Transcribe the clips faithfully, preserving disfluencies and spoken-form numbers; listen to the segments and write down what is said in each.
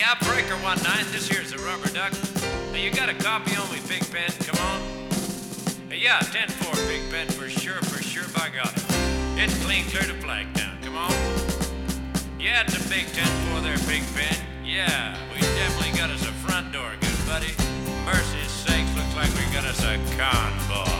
Yeah, breaker one nine. This here's the rubber duck. Hey, you got a copy on me, Big Pen? Come on. Hey, yeah, ten four, Big Pen, for sure, for sure, by God. It's clean clear to Flagtown. Come on. Yeah, it's a big ten four there, Big Pen. Yeah, we definitely got us a front door, good buddy. Mercy's sakes, looks like we got us a convoy.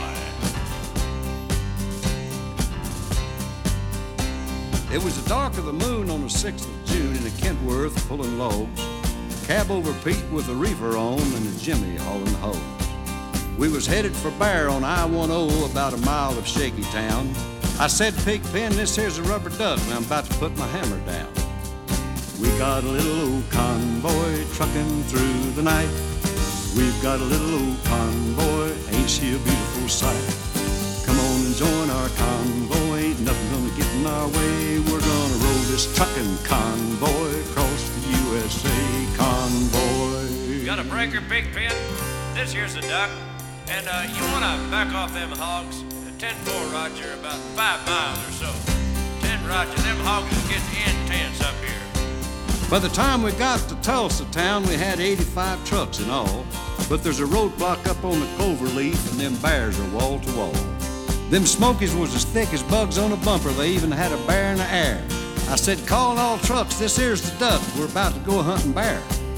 It was the dark of the moon on the sixth of June in a Kentworth pulling logs, cab over Pete with a reefer on and a Jimmy hauling hose. We was headed for Bear on I ten, about a mile of Shaky Town. I said, Pig Pen, this here's a rubber duck, and I'm about to put my hammer down. We got a little old convoy trucking through the night. We've got a little old convoy, ain't she a beautiful sight? Come on and join our convoy, ain't nothing gonna get in our way. We're gonna roll this trucking convoy across the U S A convoy. Got a breaker, Big Pen? This here's the duck. And uh, you wanna back off them hogs? ten four, Roger, about five miles or so. ten, Roger, them hogs is getting intense up here. By the time we got to Tulsa town, we had eighty-five trucks in all. But there's a roadblock up on the clover leaf, and them bears are wall to wall. Them Smokies was as thick as bugs on a bumper. They even had a bear in the air. I said, call all trucks, this here's the duck. We're about to go hunting bear.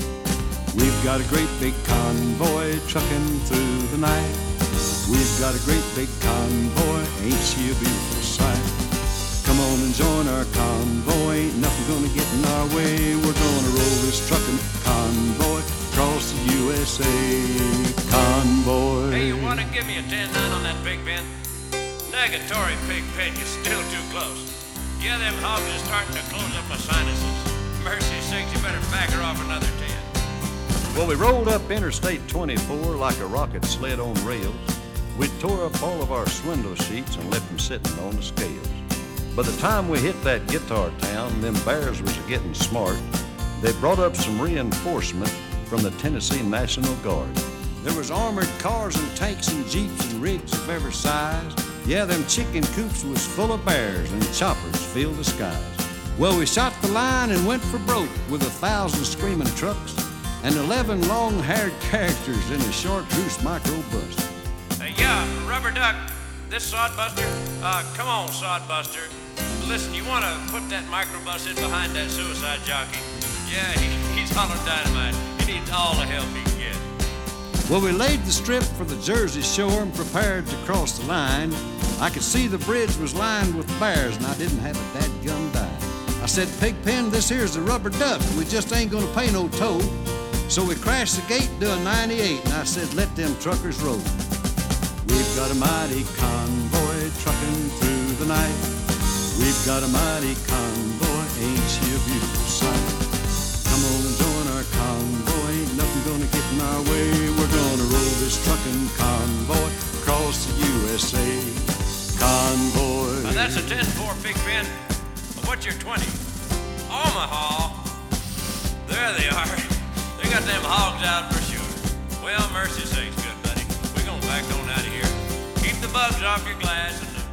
We've got a great big convoy trucking through the night. We've got a great big convoy, ain't she a beautiful sight? Come on and join our convoy, ain't nothing gonna get in our way. We're gonna roll this trucking convoy across the U S A convoy. Hey, you wanna give me a ten nine on that, Big Pen? Negatory, Big Pen, you're still too close. Yeah, them hogs are starting to close up my sinuses. Mercy sakes, you better back her off another ten. Well, we rolled up Interstate twenty-four like a rocket sled on rails. We tore up all of our swindle sheets and left them sitting on the scales. By the time we hit that guitar town, them bears was getting smart. They brought up some reinforcement from the Tennessee National Guard. There was armored cars and tanks and jeeps and rigs of every size. Yeah, them chicken coops was full of bears and choppers filled the skies. Well, we shot the line and went for broke with a thousand screaming trucks and eleven long-haired characters in a chartreuse microbus. Uh, yeah, rubber duck, this Sodbuster? Uh, come on, Sodbuster. Listen, you want to put that microbus in behind that suicide jockey? Yeah, he, he's hollow dynamite. He needs all the help he can get. Well, we laid the strip for the Jersey Shore and prepared to cross the line. I could see the bridge was lined with bears, and I didn't have a dadgum dime. I said, Pig Pen, this here's the rubber duck. We just ain't gonna pay no toll. So we crashed the gate doing ninety-eight, and I said, let them truckers roll. We've got a mighty convoy trucking through the night. We've got a mighty convoy, ain't she a beautiful sight? Come on and join our convoy, ain't nothing gonna get in our way. We're gonna roll this trucking convoy across the U S A convoy. Now that's a ten four, Big Pen. What's your twenty? Omaha. There they are. They got them hogs out for sure. Well, mercy sakes, good buddy. We're gonna back on out of here. Keep the bugs off your glass and